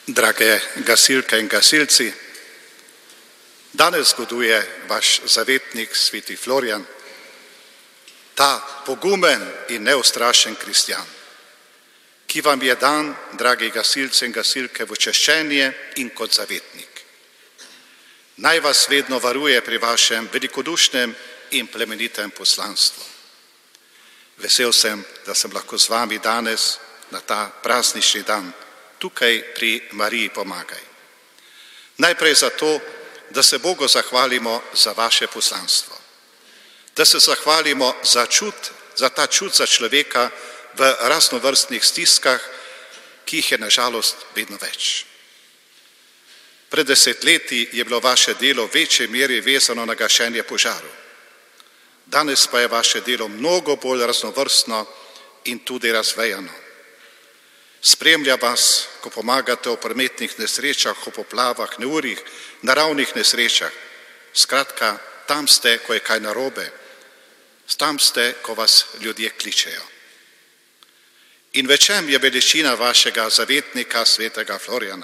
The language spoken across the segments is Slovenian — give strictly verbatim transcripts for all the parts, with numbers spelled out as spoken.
Drage gasilke in gasilci, danes zgoduje vaš zavetnik, sveti Florjan, ta pogumen in neustrašen kristjan, ki vam je dan, dragi gasilci in gasilke, v čaščenje in kot zavetnik. Naj vas vedno varuje pri vašem velikodušnem in plemenitem poslanstvu. Vesel sem, da sem lahko z vami danes na ta praznični dan, tukaj pri Mariji Pomagaj. Najprej zato, da se Bogu zahvalimo za vaše poslanstvo. Da se zahvalimo za čut, za ta čut za človeka v raznovrstnih stiskah, ki jih je nažalost vedno več. Pred desetletji je bilo vaše delo v večji meri vezano na gašenje požarov. Danes pa je vaše delo mnogo bolj raznovrstno in tudi razvejano. Spremlja vas, ko pomagate v prometnih nesrečah, v poplavah, neurjih, naravnih nesrečah. Skratka, tam ste, ko je kaj narobe. Tam ste, ko vas ljudje kličejo. In v čem je veličina vašega zavetnika, svetega Florjana?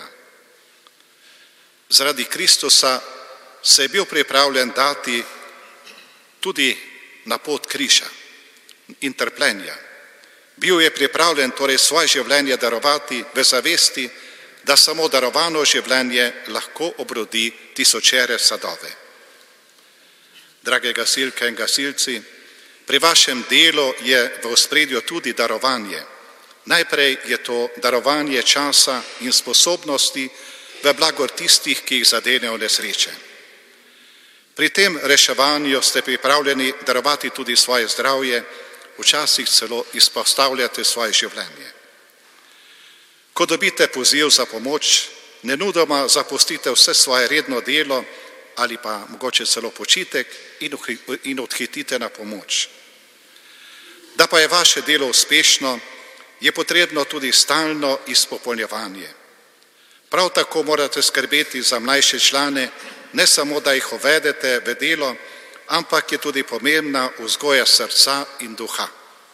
Zaradi Kristusa se je bil pripravljen dati tudi na pot križa in trpljenja. Bil je pripravljen torej svoje življenje darovati v zavesti, da samo darovano življenje lahko obrodi tisočere sadove. Drage gasilke in gasilci, pri vašem delu je v ospredju tudi darovanje. Najprej je to darovanje časa in sposobnosti v blagor tistih, ki jih zadenejo nesreče. Pri tem reševanju ste pripravljeni darovati tudi svoje zdravje, včasih celo izpostavljate svoje življenje. Ko dobite poziv za pomoč, nenudoma zapustite vse svoje redno delo ali pa mogoče celo počitek in odhitite na pomoč. Da pa je vaše delo uspešno, je potrebno tudi stalno izpopolnjevanje. Prav tako morate skrbeti za mlajše člane, ne samo da jih uvedete v delo, ampak je tudi pomembna vzgoja srca in duha.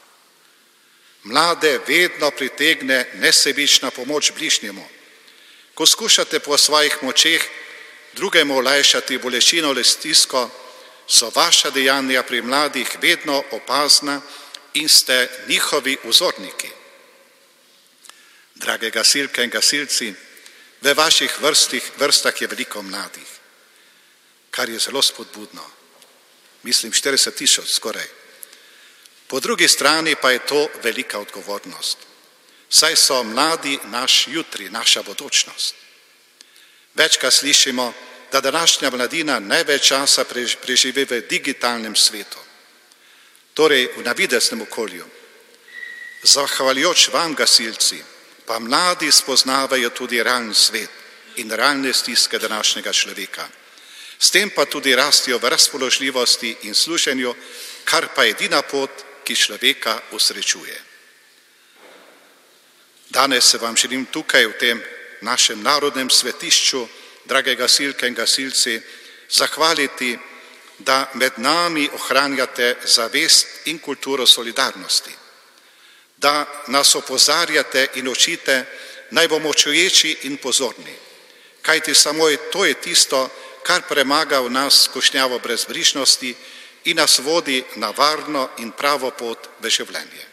Mlade vedno pritegne nesebična pomoč bližnjemu. Ko skušate po svojih močeh drugemu olajšati bolečino ali stisko, so vaša dejanja pri mladih vedno opazna in ste njihovi vzorniki. Drage gasilke in gasilci, v vaših vrstih, vrstah je veliko mladih, kar je zelo spodbudno. Mislim, štirideset tisoč skoraj. Po drugi strani pa je to velika odgovornost. Saj so mladi naš jutri, naša bodočnost. Večkrat slišimo, da današnja mladina največ časa preživi v digitalnem svetu, torej v navideznem okolju. Zahvaljujoč vam, gasilci, pa mladi spoznavajo tudi realni svet in realne stiske današnjega človeka. S tem pa tudi rastijo v razpoložljivosti in služenju, kar pa je edina pot, ki človeka usrečuje. Danes se vam želim tukaj v tem našem narodnem svetišču, drage gasilke in gasilci, zahvaliti, da med nami ohranjate zavest in kulturo solidarnosti, da nas opozarjate in učite, naj bomo čuječi in pozorni, kajti samo to je tisto, kar premaga v nas skušnjavo brezbrižnosti in nas vodi na varno in pravo pot v življenje.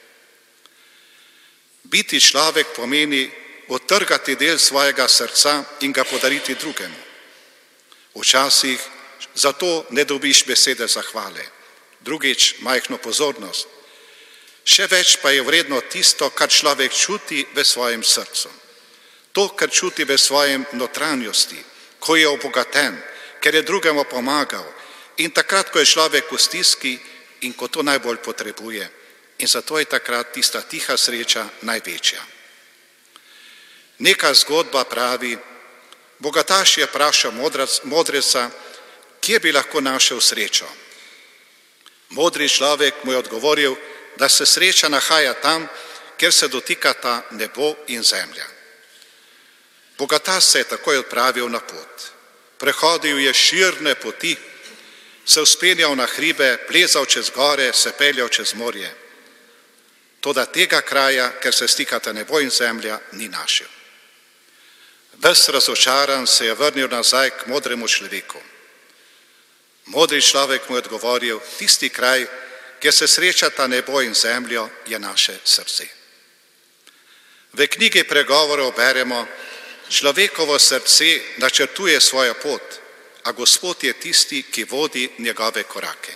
Biti človek pomeni odtrgati del svojega srca in ga podariti drugemu. Včasih zato ne dobiš besede zahvale, drugič majhno pozornost. Še več pa je vredno tisto, kar človek čuti v svojem srcu. To, kar čuti v svojem notranjosti, ko je obogaten, ker je drugemu pomagal in takrat, ko je človek v stiski in ko to najbolj potrebuje. In zato je takrat tista tiha sreča največja. Neka zgodba pravi, bogataš je vprašal modreca, kje bi lahko našel srečo. Modri človek mu je odgovoril, da se sreča nahaja tam, kjer se dotikata nebo in zemlja. Bogataš se je takoj odpravil na pot. Prehodil je širne poti, se vzpenjal na hribe, plezal čez gore, se peljal čez morje. Toda tega kraja, ker se stikata nebo in zemlja, ni našel. Ves razočaran se je vrnil nazaj k modremu človeku. Modri človek mu je odgovoril, tisti kraj, kjer se srečata nebo in zemljo, je naše srce. V knjigi Pregovorov beremo, človekovo srce načrtuje svojo pot, a Gospod je tisti, ki vodi njegove korake.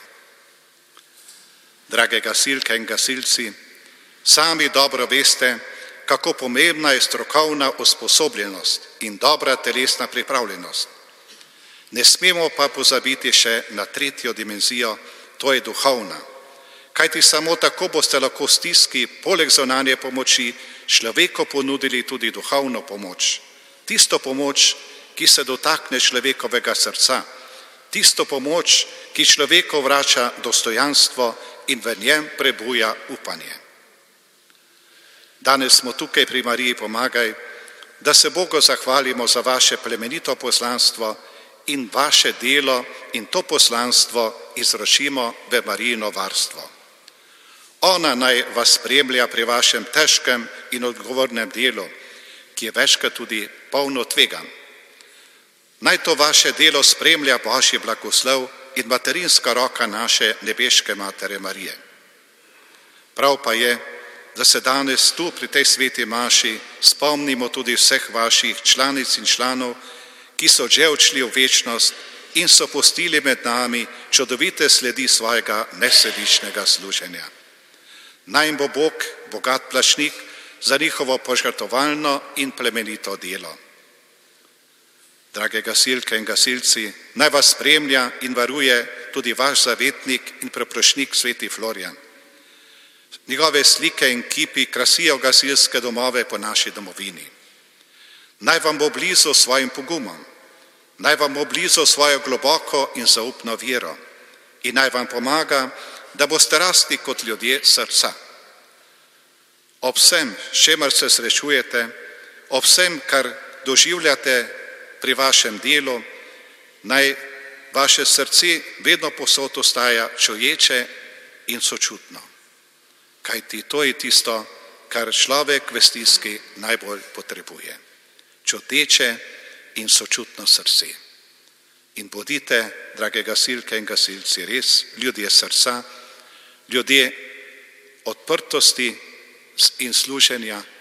Drage gasilke in gasilci, sami dobro veste, kako pomembna je strokovna usposobljenost in dobra telesna pripravljenost. Ne smemo pa pozabiti še na tretjo dimenzijo, to je duhovna. Kajti samo tako boste lahko stiski, poleg zunanje pomoči, človeku ponudili tudi duhovno pomoč. Tisto pomoč, ki se dotakne človekovega srca. Tisto pomoč, ki človeku vrača dostojanstvo in v njem prebuja upanje. Danes smo tukaj pri Mariji Pomagaj, da se Bogu zahvalimo za vaše plemenito poslanstvo in vaše delo in to poslanstvo izročimo v Marijino varstvo. Ona naj vas spremlja pri vašem težkem in odgovornem delu, ki je večkrat tudi polno tveganj. Naj to vaše delo spremlja Božji blagoslov in materinska roka naše nebeške Matere Marije. Prav pa je, da se danes tu pri tej sveti maši spomnimo tudi vseh vaših članic in članov, ki so že odšli v večnost in so pustili med nami čudovite sledi svojega nesebičnega služenja. Naj jim bo Bog bogat plačnik za njihovo požrtvovalno in plemenito delo. Drage gasilke in gasilci, naj vas spremlja in varuje tudi vaš zavetnik in preprošnik sveti Florjan. Njegove slike in kipi krasijo gasilske domove po naši domovini. Naj vam bo blizu svojim pogumom, naj vam bo blizu svojo globoko in zaupno vero in naj vam pomaga, da boste rasli kot ljudje srca. Ob vsem, s čemer se srečujete, ob vsem, kar doživljate pri vašem delu, naj vaše srce vedno povsod ostaja čuječe in sočutno. Kajti to je tisto, kar človek v stiski najbolj potrebuje. Čuteče in sočutno srce. In bodite, drage gasilke in gasilci, res ljudje srca, ljudje odprtosti in služenja